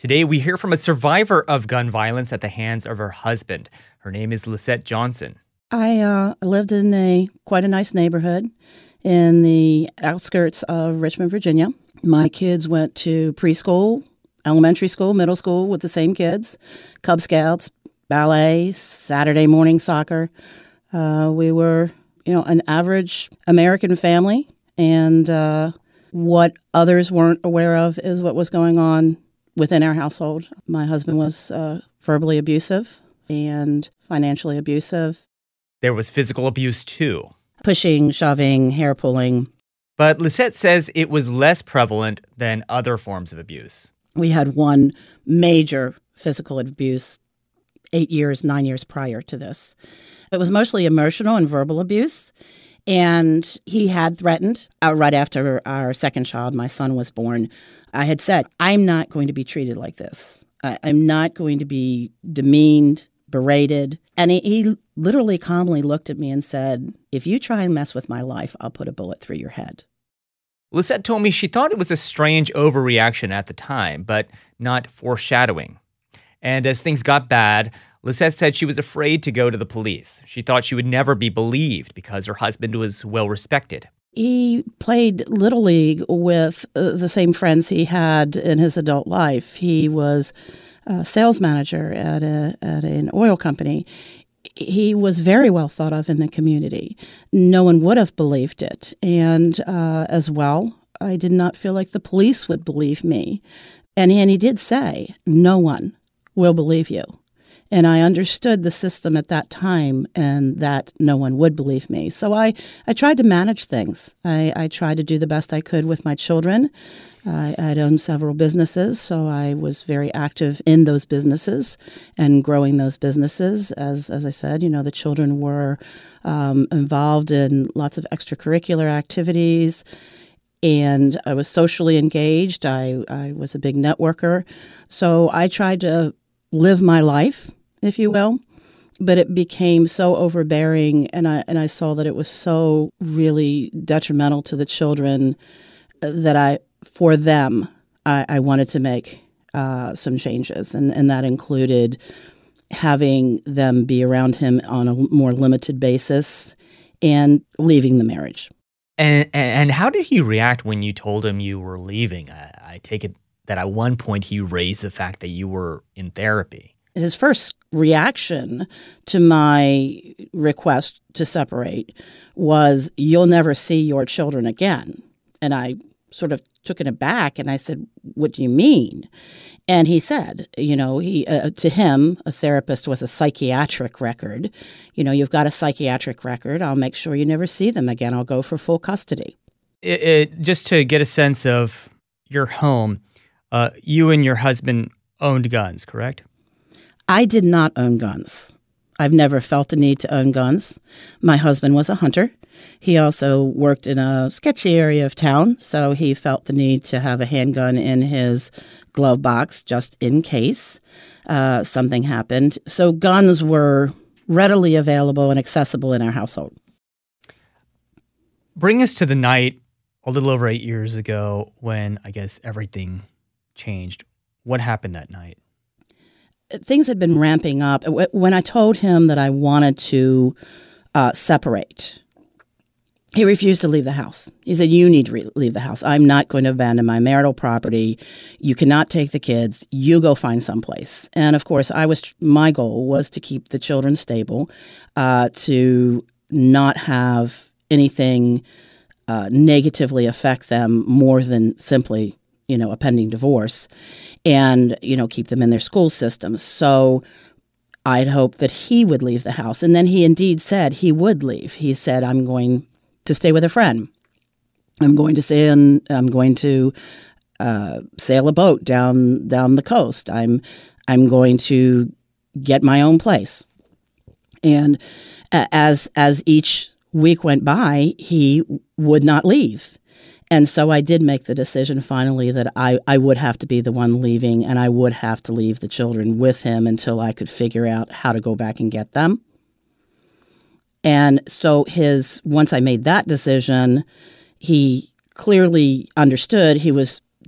Today, we hear from a survivor of gun violence at the hands of her husband. Her name is Lisette Johnson. I lived in quite a nice neighborhood in the outskirts of Richmond, Virginia. My kids went to preschool, elementary school, middle school with the same kids, Cub Scouts, ballet, Saturday morning soccer. We were, an average American family, and what others weren't aware of is what was going on within our household. My husband was verbally abusive and financially abusive. There was physical abuse, too. Pushing, shoving, hair pulling. But Lisette says it was less prevalent than other forms of abuse. We had one major physical abuse 9 years prior to this. It was mostly emotional and verbal abuse. And he had threatened, right after our second child, my son, was born, I had said, I'm not going to be treated like this. I'm not going to be demeaned, berated. And he literally calmly looked at me and said, if you try and mess with my life, I'll put a bullet through your head. Lisette told me she thought it was a strange overreaction at the time, but not foreshadowing. And as things got bad, Lisette said she was afraid to go to the police. She thought she would never be believed because her husband was well respected. He played Little League with the same friends he had in his adult life. He was a sales manager at an oil company. He was very well thought of in the community. No one would have believed it. And as well, I did not feel like the police would believe me. And he did say, no one will believe you. And I understood the system at that time and that no one would believe me. So I tried to manage things. I tried to do the best I could with my children. I'd owned several businesses, so I was very active in those businesses and growing those businesses. As I said, the children were involved in lots of extracurricular activities, and I was socially engaged. I was a big networker. So I tried to live my life, if you will, but it became so overbearing, and I saw that it was so really detrimental to the children that I wanted to make some changes, and that included having them be around him on a more limited basis and leaving the marriage. And how did he react when you told him you were leaving? I take it that at one point he raised the fact that you were in therapy. His first reaction to my request to separate was, "You'll never see your children again." And I sort of took it aback and I said, "What do you mean?" And he said, to him, a therapist was a psychiatric record. You've got a psychiatric record. I'll make sure you never see them again. I'll go for full custody. Just to get a sense of your home, you and your husband owned guns, correct? I did not own guns. I've never felt the need to own guns. My husband was a hunter. He also worked in a sketchy area of town, so he felt the need to have a handgun in his glove box just in case something happened. So guns were readily available and accessible in our household. Bring us to the night a little over 8 years ago when, I guess, everything changed. What happened that night? Things had been ramping up. When I told him that I wanted to separate, he refused to leave the house. He said, "You need to leave the house. I'm not going to abandon my marital property. You cannot take the kids. You go find someplace." And of course, my goal was to keep the children stable, to not have anything negatively affect them more than simply a pending divorce, and, keep them in their school systems. So I'd hoped that he would leave the house. And then he indeed said he would leave. He said, "I'm going to stay with a friend. I'm going to sail a boat down the coast. I'm going to get my own place." And as each week went by, he would not leave. And so I did make the decision finally that I would have to be the one leaving, and I would have to leave the children with him until I could figure out how to go back and get them. And so once I made that decision, he clearly understood. He was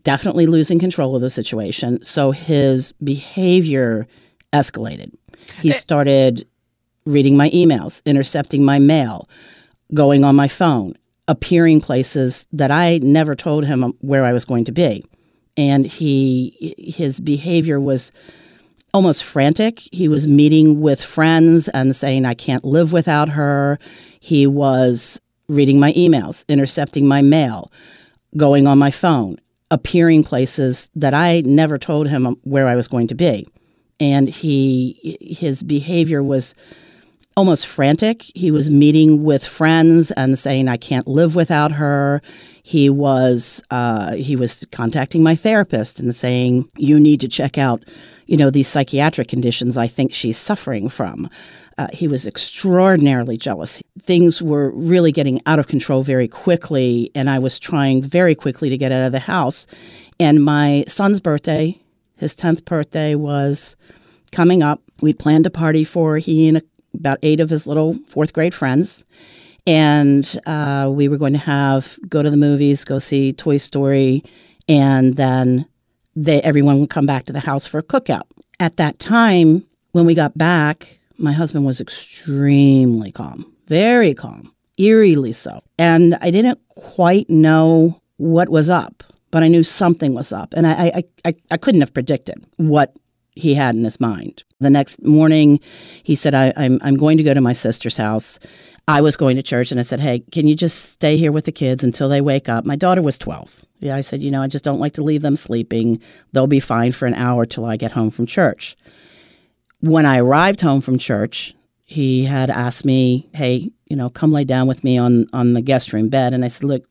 definitely losing control of the situation. So his behavior escalated. He started reading my emails, intercepting my mail, going on my phone, appearing places that I never told him where I was going to be. And his behavior was almost frantic. He was meeting with friends and saying, I can't live without her. He was reading my emails, intercepting my mail, going on my phone, appearing places that I never told him where I was going to be. And his behavior was almost frantic. He was meeting with friends and saying, I can't live without her. He was contacting my therapist and saying, you need to check out, these psychiatric conditions I think she's suffering from. He was extraordinarily jealous. Things were really getting out of control very quickly, and I was trying very quickly to get out of the house. And my son's birthday, his 10th birthday, was coming up. We'd planned a party for he and about 8 of his little 4th grade friends. And we were going to go to the movies, go see Toy Story, and then everyone would come back to the house for a cookout. At that time, when we got back, my husband was extremely calm, very calm, eerily so. And I didn't quite know what was up, but I knew something was up. And I couldn't have predicted what he had in his mind. The next morning, he said, I'm going to go to my sister's house. I was going to church, and I said, hey, can you just stay here with the kids until they wake up? My daughter was 12. Yeah, I said, I just don't like to leave them sleeping. They'll be fine for an hour till I get home from church. When I arrived home from church, he had asked me, hey, come lay down with me on the guest room bed. And I said, look,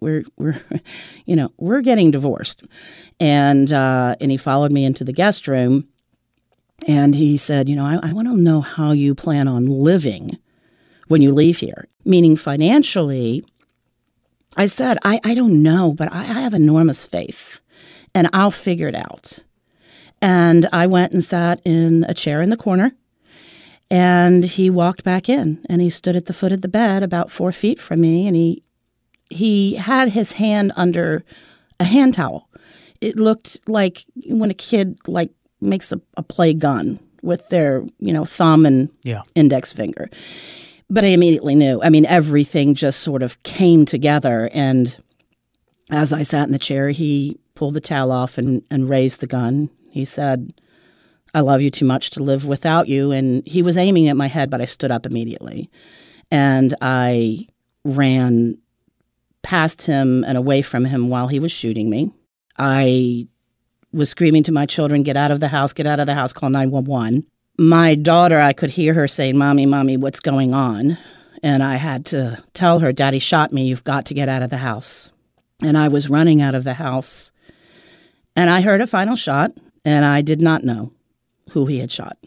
we're getting divorced. And he followed me into the guest room. And he said, I want to know how you plan on living when you leave here, meaning financially. I said, I don't know, but I have enormous faith, and I'll figure it out. And I went and sat in a chair in the corner, and he walked back in, and he stood at the foot of the bed about 4 feet from me, and he had his hand under a hand towel. It looked like when a kid makes a play gun with their, thumb and index finger. But I immediately knew. I mean, everything just sort of came together. And as I sat in the chair, he pulled the towel off and raised the gun. He said, I love you too much to live without you. And he was aiming at my head, but I stood up immediately. And I ran past him and away from him while he was shooting me. I was screaming to my children, get out of the house, call 911. My daughter, I could hear her saying, Mommy, what's going on? And I had to tell her, Daddy shot me, you've got to get out of the house. And I was running out of the house. And I heard a final shot, and I did not know who he had shot.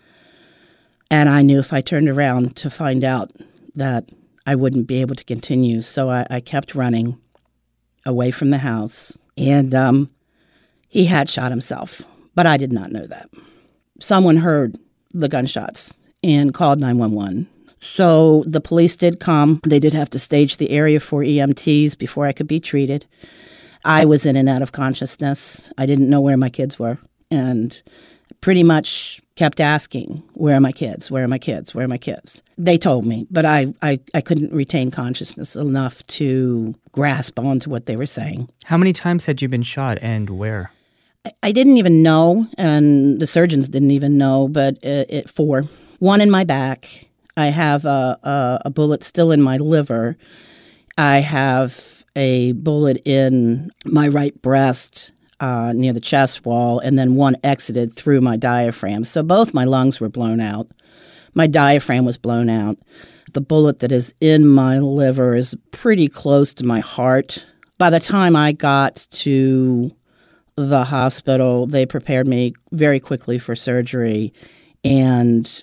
And I knew if I turned around to find out that I wouldn't be able to continue. So I kept running away from the house. And he had shot himself, but I did not know that. Someone heard the gunshots and called 911. So the police did come. They did have to stage the area for EMTs before I could be treated. I was in and out of consciousness. I didn't know where my kids were, and pretty much kept asking, where are my kids? Where are my kids? Where are my kids? They told me, but I couldn't retain consciousness enough to grasp onto what they were saying. How many times had you been shot, and where? I didn't even know, and the surgeons didn't even know, but 4. 1 in my back. I have a bullet still in my liver. I have a bullet in my right breast near the chest wall, and then 1 exited through my diaphragm. So both my lungs were blown out. My diaphragm was blown out. The bullet that is in my liver is pretty close to my heart. By the time I got to the hospital, they prepared me very quickly for surgery, and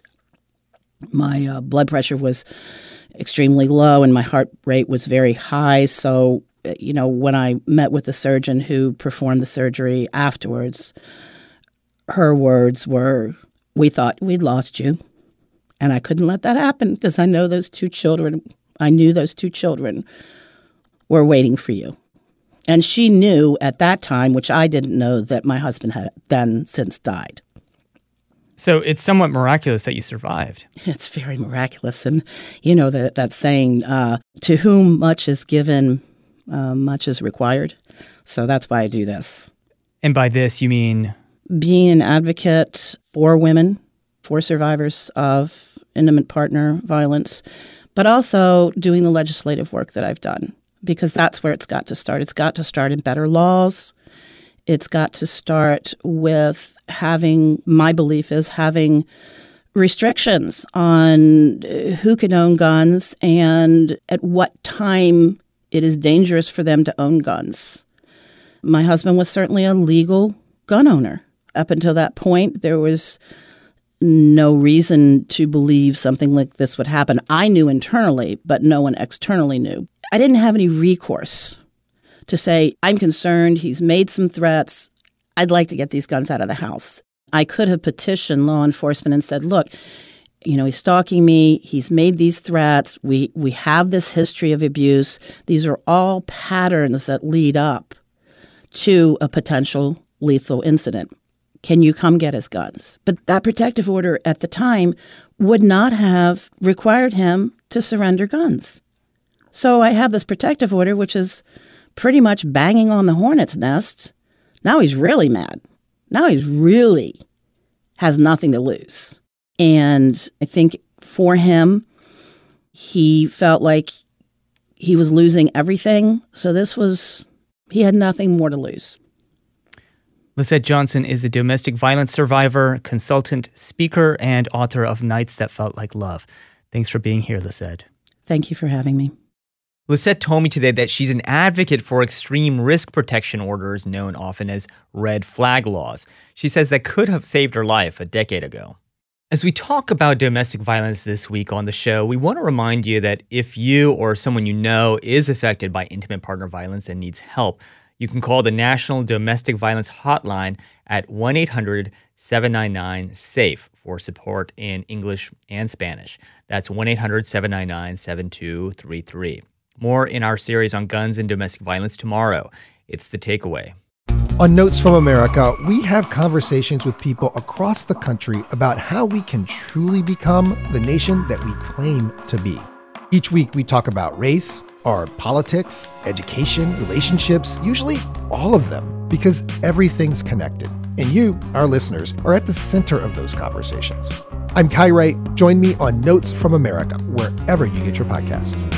my blood pressure was extremely low and my heart rate was very high. So, when I met with the surgeon who performed the surgery afterwards, her words were, we thought we'd lost you. And I couldn't let that happen because I knew those 2 children were waiting for you. And she knew at that time, which I didn't know, that my husband had then since died. So it's somewhat miraculous that you survived. It's very miraculous. And, that saying, to whom much is given, much is required. So that's why I do this. And by this, you mean? Being an advocate for women, for survivors of intimate partner violence, but also doing the legislative work that I've done, because that's where it's got to start. It's got to start in better laws. It's got to start with my belief is having restrictions on who can own guns and at what time it is dangerous for them to own guns. My husband was certainly a legal gun owner. Up until that point, there was no reason to believe something like this would happen. I knew internally, but no one externally knew. I didn't have any recourse to say, I'm concerned, he's made some threats, I'd like to get these guns out of the house. I could have petitioned law enforcement and said, look, he's stalking me, he's made these threats, we have this history of abuse. These are all patterns that lead up to a potential lethal incident. Can you come get his guns? But that protective order at the time would not have required him to surrender guns. So I have this protective order, which is pretty much banging on the hornet's nest. Now he's really mad. Now he's really has nothing to lose. And I think for him, he felt like he was losing everything. So he had nothing more to lose. Lisette Johnson is a domestic violence survivor, consultant, speaker, and author of Nights That Felt Like Love. Thanks for being here, Lisette. Thank you for having me. Lisette told me today that she's an advocate for extreme risk protection orders, known often as red flag laws. She says that could have saved her life a decade ago. As we talk about domestic violence this week on the show, we want to remind you that if you or someone you know is affected by intimate partner violence and needs help, you can call the National Domestic Violence Hotline at 1-800-799-SAFE for support in English and Spanish. That's 1-800-799-7233. More in our series on guns and domestic violence tomorrow. It's The Takeaway. On Notes from America, we have conversations with people across the country about how we can truly become the nation that we claim to be. Each week we talk about race, our politics, education, relationships, usually all of them, because everything's connected. And you, our listeners, are at the center of those conversations. I'm Kai Wright. Join me on Notes from America, wherever you get your podcasts.